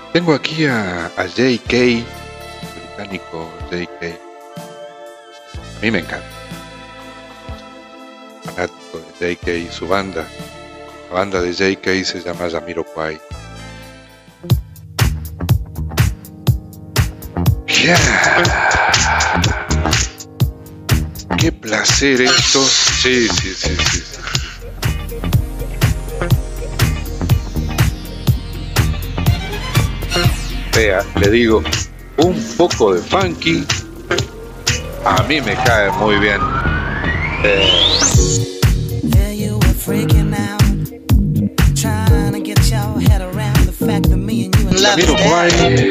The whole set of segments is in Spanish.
Tengo aquí a J.K., el británico J.K. A mí me encanta. Fanático de J.K. y su banda. La banda de J.K. se llama Jamiroquai. Yeah. Qué placer esto. Sí. Vea, le digo, un poco de funky a mí me cae muy bien. Jamiroquai.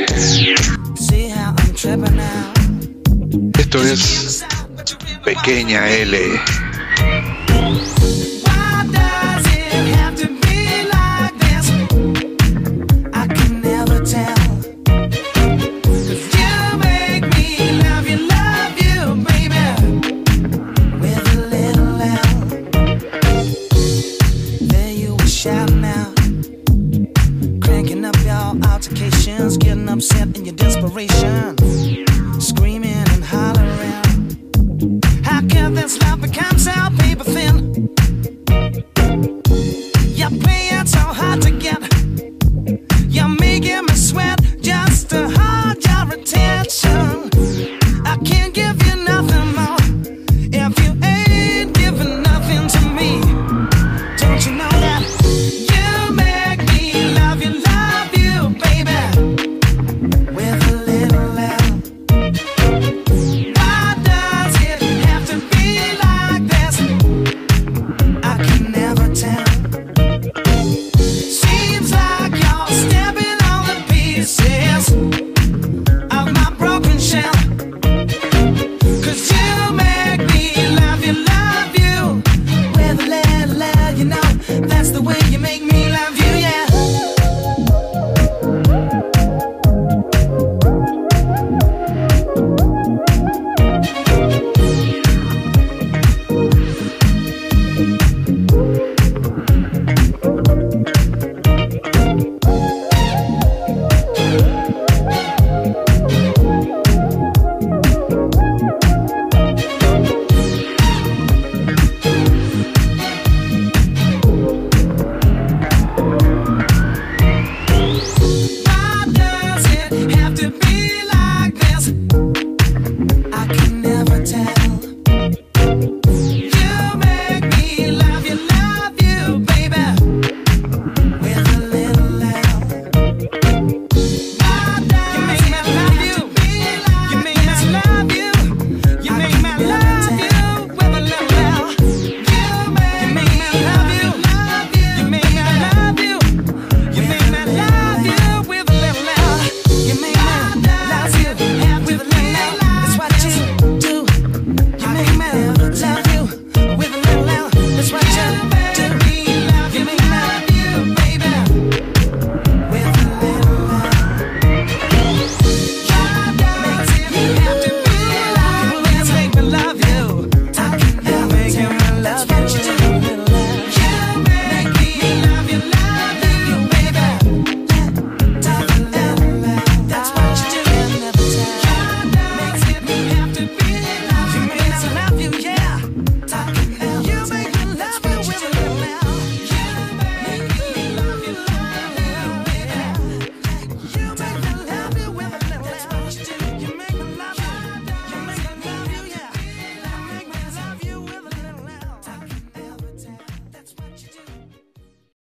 Esto es Pequeña L. Getting upset in your desperation, screaming and hollering. How can this love become so paper thin? You're playing so hard to get